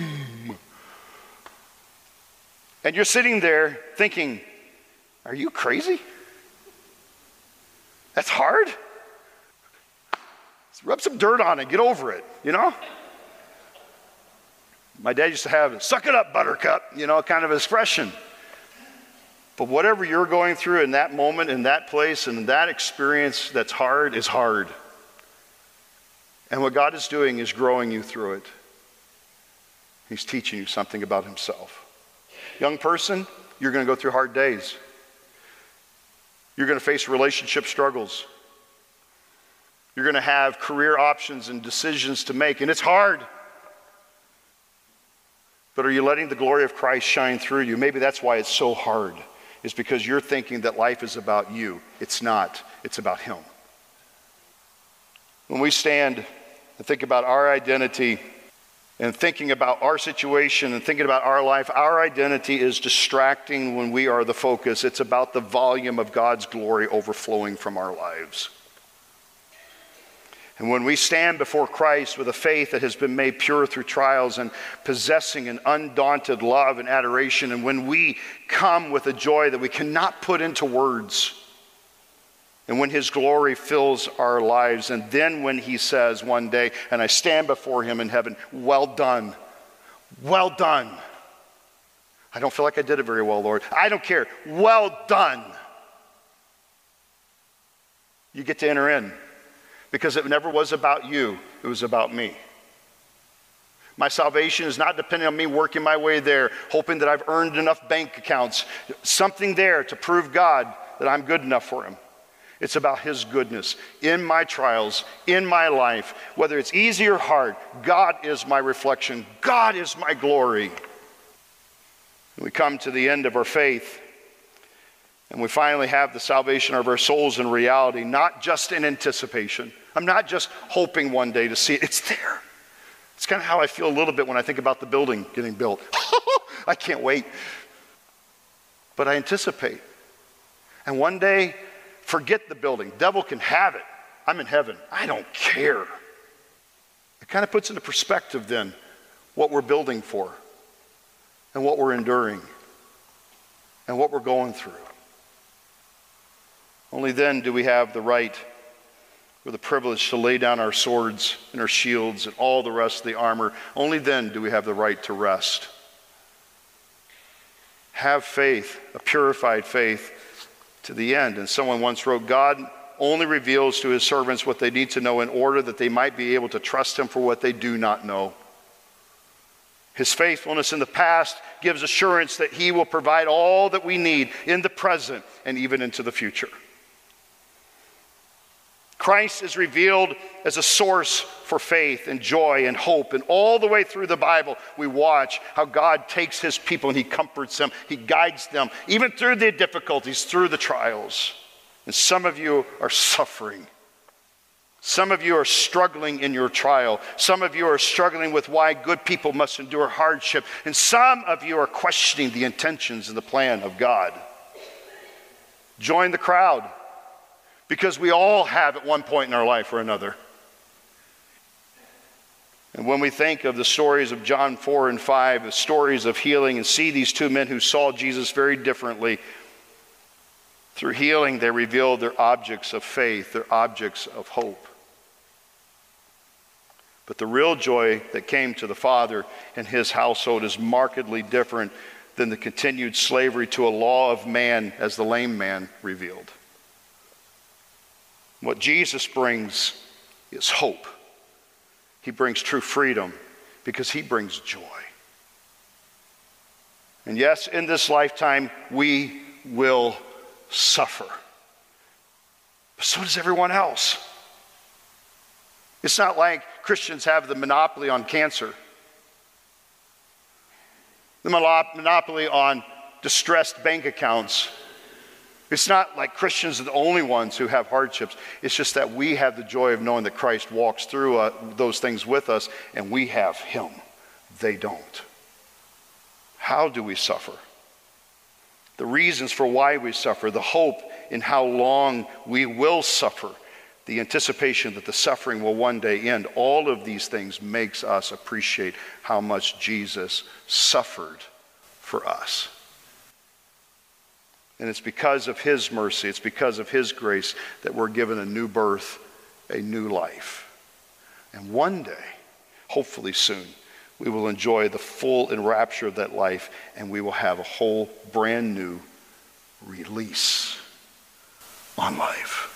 Speaker 2: And you're sitting there thinking, are you crazy? That's hard? Let's rub some dirt on it, get over it, you know? My dad used to have, suck it up, buttercup, you know, kind of expression. But whatever you're going through in that moment, in that place, and in that experience that's hard is hard. And what God is doing is growing you through it. He's teaching you something about Himself. Young person, you're going to go through hard days. You're going to face relationship struggles. You're going to have career options and decisions to make, and it's hard. But are you letting the glory of Christ shine through you? Maybe that's why it's so hard, is because you're thinking that life is about you. It's not. It's about Him. When we stand and think about our identity and thinking about our situation and thinking about our life, our identity is distracting when we are the focus. It's about the volume of God's glory overflowing from our lives. And when we stand before Christ with a faith that has been made pure through trials and possessing an undaunted love and adoration, and when we come with a joy that we cannot put into words, and when His glory fills our lives, and then when He says one day, and I stand before Him in heaven, well done, well done. I don't feel like I did it very well, Lord. I don't care. Well done. You get to enter in, because it never was about you. It was about me. My salvation is not dependent on me working my way there, hoping that I've earned enough bank accounts, something there to prove God that I'm good enough for Him. It's about His goodness in my trials, in my life, whether it's easy or hard. God is my reflection. God is my glory. And we come to the end of our faith, and we finally have the salvation of our souls in reality, not just in anticipation. I'm not just hoping one day to see it. It's there. It's kind of how I feel a little bit when I think about the building getting built. I can't wait. But I anticipate. And one day, Forget the building. Devil can have it. I'm in heaven. I don't care. It kind of puts into perspective then what we're building for and what we're enduring and what we're going through. Only then do we have the right or the privilege to lay down our swords and our shields and all the rest of the armor. Only then do we have the right to rest. Have faith, a purified faith to the end. And someone once wrote, God only reveals to his servants what they need to know in order that they might be able to trust him for what they do not know. His faithfulness in the past gives assurance that he will provide all that we need in the present and even into the future. Christ is revealed as a source for faith and joy and hope. And all the way through the Bible, we watch how God takes his people and he comforts them. He guides them, even through the difficulties, through the trials. And some of you are suffering. Some of you are struggling in your trial. Some of you are struggling with why good people must endure hardship. And some of you are questioning the intentions and the plan of God. Join the crowd. Because we all have at one point in our life or another. And when we think of the stories of John four and five, the stories of healing, and see these two men who saw Jesus very differently, through healing they revealed their objects of faith, their objects of hope. But the real joy that came to the Father and his household is markedly different than the continued slavery to a law of man, as the lame man revealed. What Jesus brings is hope. He brings true freedom because he brings joy. And yes, in this lifetime, we will suffer. But so does everyone else. It's not like Christians have the monopoly on cancer, the monopoly on distressed bank accounts. It's not like Christians are the only ones who have hardships. It's just that we have the joy of knowing that Christ walks through uh, those things with us, and we have him. They don't. How do we suffer? The reasons for why we suffer, the hope in how long we will suffer, the anticipation that the suffering will one day end, all of these things makes us appreciate how much Jesus suffered for us. And it's because of his mercy, it's because of his grace that we're given a new birth, a new life. And one day, hopefully soon, we will enjoy the full enrapture of that life, and we will have a whole brand new release on life.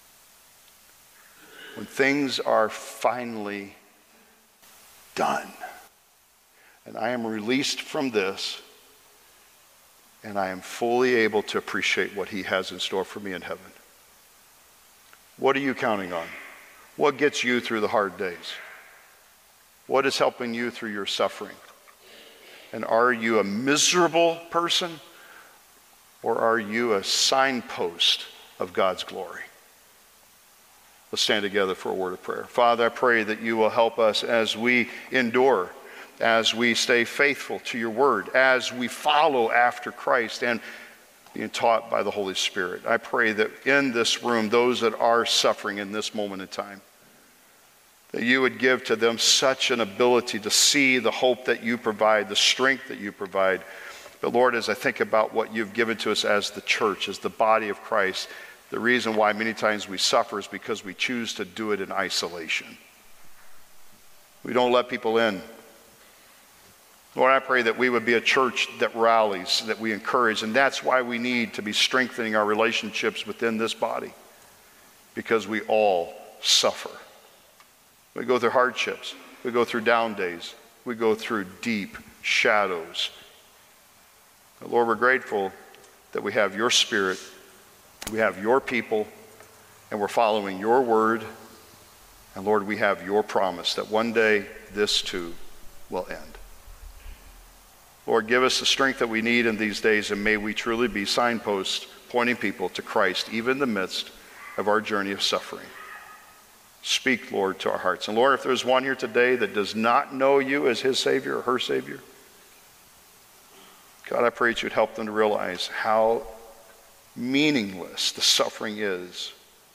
Speaker 2: When things are finally done, and I am released from this, and I am fully able to appreciate what he has in store for me in heaven. What are you counting on? What gets you through the hard days? What is helping you through your suffering? And are you a miserable person, or are you a signpost of God's glory? Let's stand together for a word of prayer. Father, I pray that you will help us as we endure, as we stay faithful to your word, as we follow after Christ and being taught by the Holy Spirit. I pray that in this room, those that are suffering in this moment in time, that you would give to them such an ability to see the hope that you provide, the strength that you provide. But Lord, as I think about what you've given to us as the church, as the body of Christ, the reason why many times we suffer is because we choose to do it in isolation. We don't let people in. Lord, I pray that we would be a church that rallies, that we encourage, and that's why we need to be strengthening our relationships within this body, because we all suffer. We go through hardships. We go through down days. We go through deep shadows. But Lord, we're grateful that we have your Spirit, we have your people, and we're following your word. And Lord, we have your promise that one day this too will end. Lord, give us the strength that we need in these days, and may we truly be signposts pointing people to Christ, even in the midst of our journey of suffering. Speak, Lord, to our hearts. And Lord, if there's one here today that does not know you as his Savior or her Savior, God, I pray that you'd help them to realize how meaningless the suffering is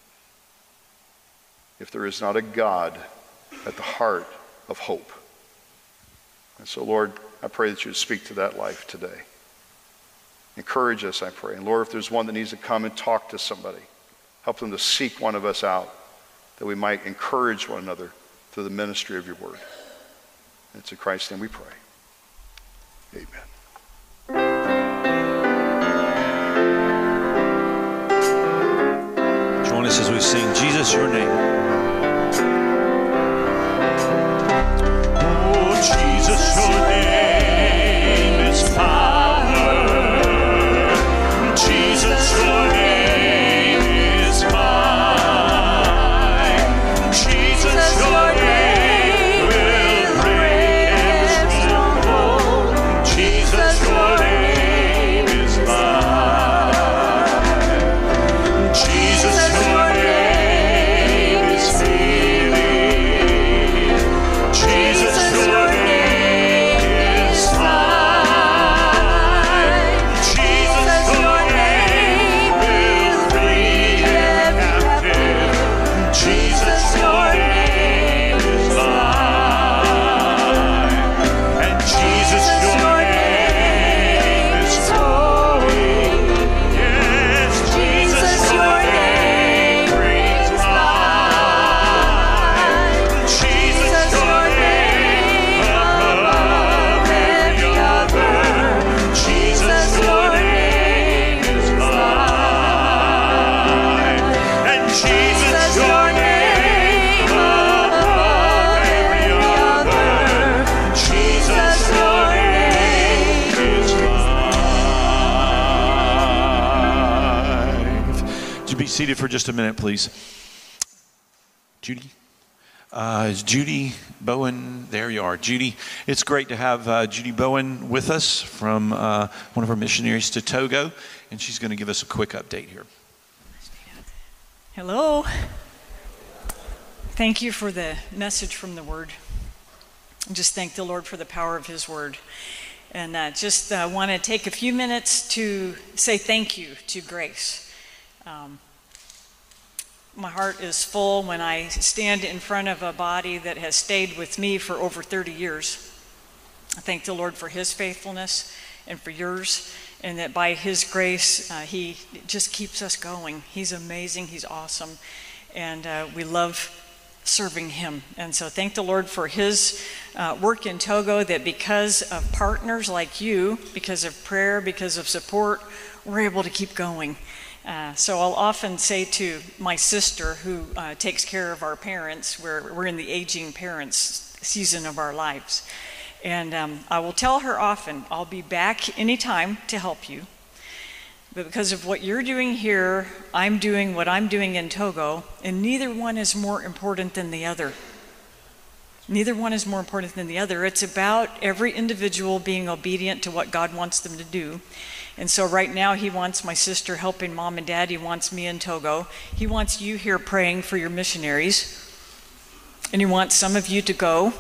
Speaker 2: if there is not a God at the heart of hope. And so, Lord, I pray that you would speak to that life today. Encourage us, I pray. And Lord, if there's one that needs to come and talk to somebody, help them to seek one of us out, that we might encourage one another through the ministry of your word. And it's in Christ's name we pray. Amen.
Speaker 1: Join us as we sing Jesus, Your Name.
Speaker 3: Oh, Jesus, Your name is power. Jesus, Your name is mine. Jesus, Your name will break every stronghold. Jesus, Your name is mine. Jesus, Your name is healing. Jesus, Your name is mine. Jesus, Your name will free every captive. Jesus, Your name is mine. And Jesus, Your name is holy. Yes, Jesus, Your name brings life. Jesus, Your name above every other. Jesus, Your name is mine. And Jesus, Your name above every other. Jesus, Your name is mine.
Speaker 1: Would you be seated for just a minute, please? Judy? Uh, is Judy Bowen, there you are. Judy, it's great to have uh, Judy Bowen with us from uh, one of our missionaries to Togo, and she's going to give us a quick update here.
Speaker 4: Hello. Thank you for the message from the Word. And just thank the Lord for the power of His Word. And uh, just uh, want to take a few minutes to say thank you to Grace. Um, my heart is full when I stand in front of a body that has stayed with me for over thirty years. I thank the Lord for His faithfulness and for yours, and that by His grace, uh, He just keeps us going. He's amazing, He's awesome, and uh, we love serving Him. And so thank the Lord for His uh, work in Togo, that because of partners like you, because of prayer, because of support, we're able to keep going. Uh, so I'll often say to my sister, who uh, takes care of our parents, we're, we're in the aging parents season of our lives, and um, I will tell her often, I'll be back anytime to help you, but because of what you're doing here, I'm doing what I'm doing in Togo, and neither one is more important than the other. Neither one is more important than the other. It's about every individual being obedient to what God wants them to do. And so right now He wants my sister helping mom and dad. He wants me in Togo. He wants you here praying for your missionaries. And He wants some of you to go.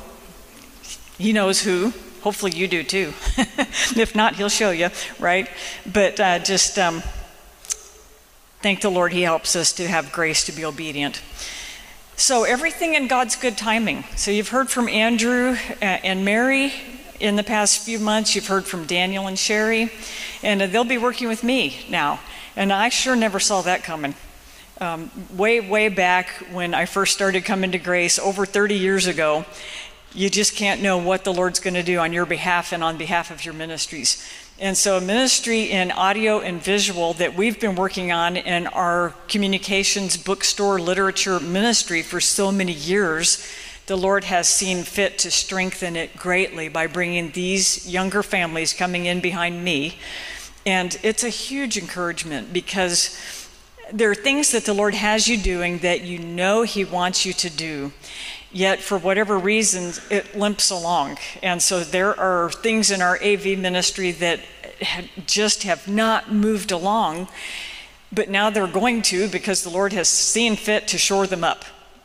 Speaker 4: He knows who. Hopefully you do too. If not, He'll show you, right? But uh, just um, thank the Lord He helps us to have grace to be obedient. So everything in God's good timing. So you've heard from Andrew and Mary in the past few months. You've heard from Daniel and Sherry, and they'll be working with me now. And I sure never saw that coming. Um, way, way back when I first started coming to Grace over thirty years ago, you just can't know what the Lord's going to do on your behalf and on behalf of your ministries. And so a ministry in audio and visual that we've been working on in our communications bookstore literature ministry for so many years, the Lord has seen fit to strengthen it greatly by bringing these younger families coming in behind me. And it's a huge encouragement, because there are things that the Lord has you doing that you know He wants you to do, yet for whatever reason it limps along. And so there are things in our A V ministry that just have not moved along, but now they're going to, because the Lord has seen fit to shore them up.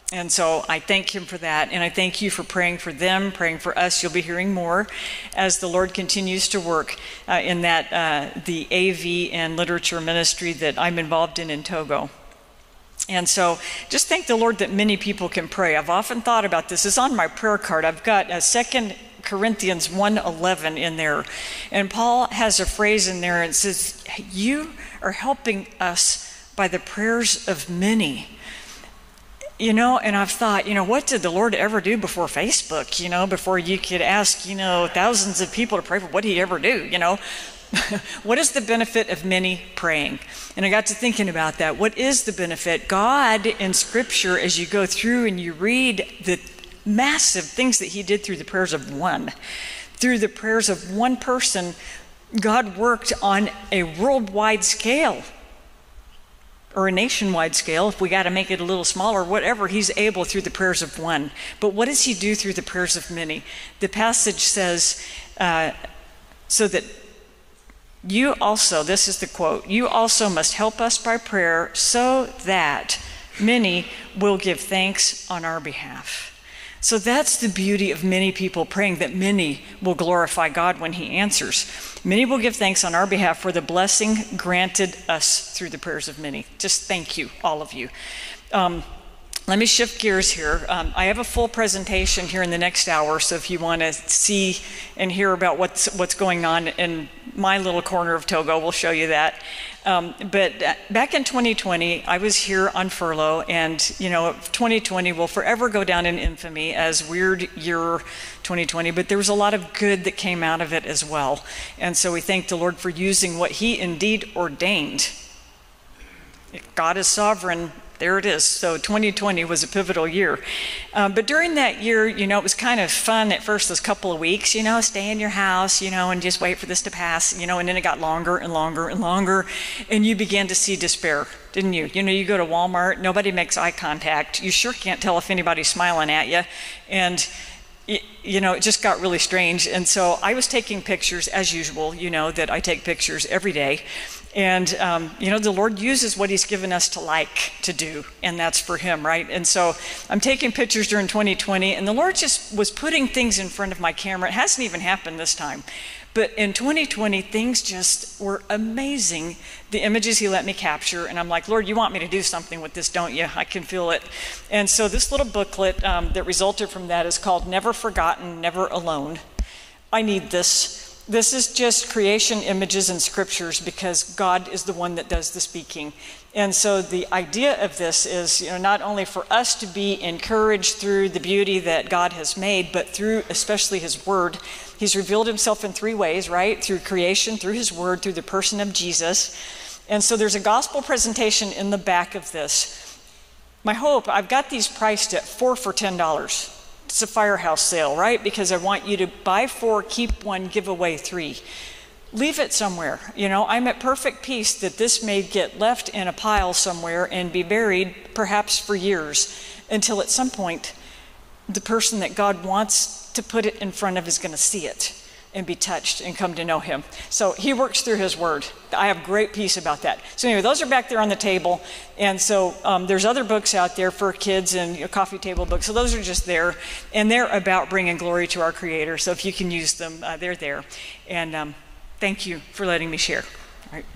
Speaker 4: And so I thank him for that, and I thank you for praying for them, praying for us. You'll be hearing more as the Lord continues to work uh, in that uh, the A V and literature ministry that I'm involved in in Togo. And so just thank the Lord that many people can pray. I've often thought about this. It's on my prayer card. I've got a Second Corinthians one eleven in there, and Paul has a phrase in there, and it says, you are helping us by the prayers of many. You know, and I've thought, you know, what did the Lord ever do before Facebook, you know, before you could ask, you know, thousands of people to pray for? What did he ever do, you know? What is the benefit of many praying? And I got to thinking about that. What is the benefit? God in Scripture, as you go through and you read the massive things that he did through the prayers of one, through the prayers of one person, God worked on a worldwide scale, or a nationwide scale. If we got to make it a little smaller, whatever, he's able through the prayers of one. But what does he do through the prayers of many? The passage says, uh, so that you also, this is the quote, you also must help us by prayer so that many will give thanks on our behalf. So that's the beauty of many people praying, that many will glorify God when he answers. Many will give thanks on our behalf for the blessing granted us through the prayers of many. Just thank you, all of you. Um, let me shift gears here. Um, I have a full presentation here in the next hour, so if you want to see and hear about what's, what's going on in my little corner of Togo, we'll show you that. Um, but back in twenty twenty, I was here on furlough, and you know, twenty twenty will forever go down in infamy as weird year twenty twenty, but there was a lot of good that came out of it as well. And so we thank the Lord for using what he indeed ordained. God is sovereign. There it is. So twenty twenty was a pivotal year. Um, but during that year, you know, it was kind of fun at first, those couple of weeks, you know, stay in your house, you know, and just wait for this to pass, you know, and then it got longer and longer and longer, and you began to see despair, didn't you? You know, you go to Walmart, nobody makes eye contact. You sure can't tell if anybody's smiling at you. And you know, it just got really strange. And so I was taking pictures as usual, you know, that I take pictures every day. And, um, you know, the Lord uses what he's given us to like to do, and that's for him, right? And so I'm taking pictures during twenty twenty, and the Lord just was putting things in front of my camera. It hasn't even happened this time. But in twenty twenty, things just were amazing, the images he let me capture. And I'm like, Lord, you want me to do something with this, don't you? I can feel it. And so this little booklet um, that resulted from that is called Never Forgotten, Never Alone. I need this. This is just creation images and scriptures, because God is the one that does the speaking. And so the idea of this is, you know, not only for us to be encouraged through the beauty that God has made, but through especially his word. He's revealed himself in three ways, right? Through creation, through his word, through the person of Jesus. And so there's a gospel presentation in the back of this. My hope, I've got these priced at four for ten dollars. It's a firehouse sale, right? Because I want you to buy four, keep one, give away three. Leave it somewhere. You know, I'm at perfect peace that this may get left in a pile somewhere and be buried perhaps for years, until at some point the person that God wants to put it in front of is going to see it and be touched and come to know him. So he works through his word. I have great peace about that. So anyway, those are back there on the table. And so um, there's other books out there for kids, and you know, coffee table books. So those are just there. And they're about bringing glory to our Creator. So if you can use them, uh, they're there. And um, thank you for letting me share. All right.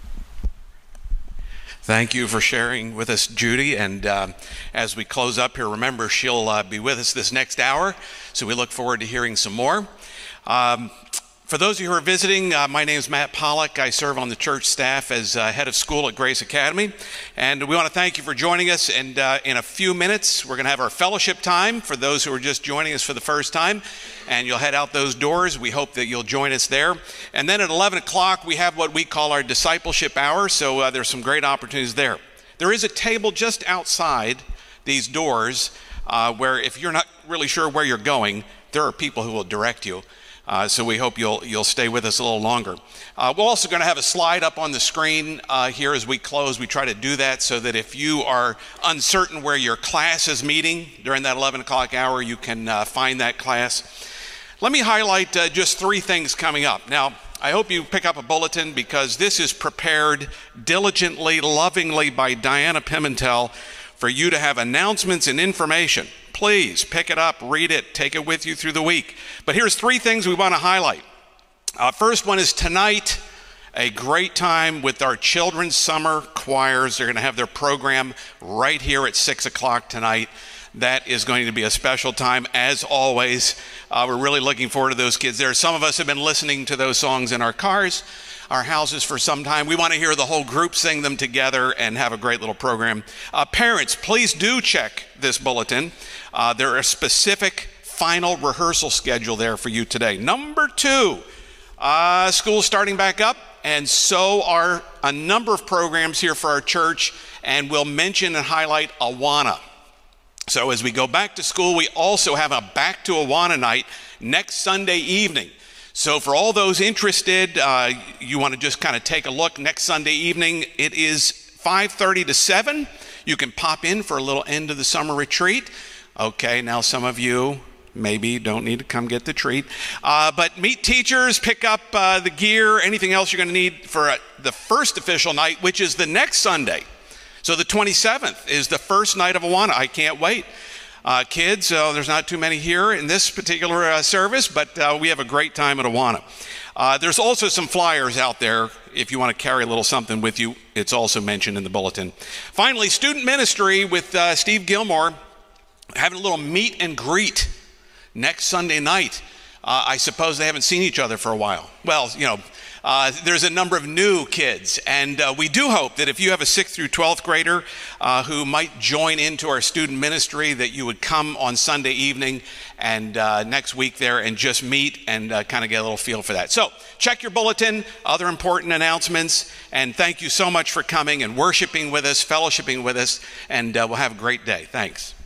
Speaker 5: Thank you for sharing with us, Judy. And uh, as we close up here, remember, she'll uh, be with us this next hour. So we look forward to hearing some more. Um, for those of you who are visiting, uh, my name is Matt Pollock. I serve on the church staff as uh, head of school at Grace Academy. And we want to thank you for joining us. And uh, in a few minutes, we're going to have our fellowship time for those who are just joining us for the first time. And you'll head out those doors. We hope that you'll join us there. And then at eleven o'clock, we have what we call our discipleship hour. So uh, there's some great opportunities there. There is a table just outside these doors uh, where if you're not really sure where you're going, there are people who will direct you. Uh, so we hope you'll you'll stay with us a little longer. Uh, we're also going to have a slide up on the screen uh, here as we close. We try to do that so that if you are uncertain where your class is meeting during that eleven o'clock hour, you can uh, find that class. Let me highlight uh, just three things coming up. Now, I hope you pick up a bulletin, because this is prepared diligently, lovingly by Diana Pimentel for you to have announcements and information. Please pick it up, read it, take it with you through the week. But here's three things we want to highlight. Uh, first one is tonight, a great time with our children's summer choirs. They're going to have their program right here at six o'clock tonight. That is going to be a special time, as always. Uh, we're really looking forward to those kids there. Some of us have been listening to those songs in our cars, our houses for some time. We want to hear the whole group sing them together and have a great little program. Uh, parents, please do check this bulletin. Uh, there is a specific final rehearsal schedule there for you today. Number two, uh, school's starting back up, and so are a number of programs here for our church, and we'll mention and highlight Awana. So as we go back to school, we also have a Back to Awana night next Sunday evening. So for all those interested, uh, you want to just kind of take a look next Sunday evening. It is five thirty to seven. You can pop in for a little end of the summer retreat. Okay, now some of you maybe don't need to come get the treat. Uh, but meet teachers, pick up uh, the gear, anything else you're going to need for uh, the first official night, which is the next Sunday. So the twenty-seventh is the first night of Awana. I can't wait. Uh, kids, uh, there's not too many here in this particular uh, service, but uh, we have a great time at Awana. Uh, there's also some flyers out there if you want to carry a little something with you. It's also mentioned in the bulletin. Finally, student ministry with uh, Steve Gilmore having a little meet and greet next Sunday night. Uh, I suppose they haven't seen each other for a while. Well, you know, Uh, there's a number of new kids, and uh, we do hope that if you have a sixth through twelfth grader uh, who might join into our student ministry, that you would come on Sunday evening and uh, next week there and just meet and uh, kind of get a little feel for that. So check your bulletin, other important announcements, and thank you so much for coming and worshiping with us, fellowshipping with us, and uh, we'll have a great day. Thanks.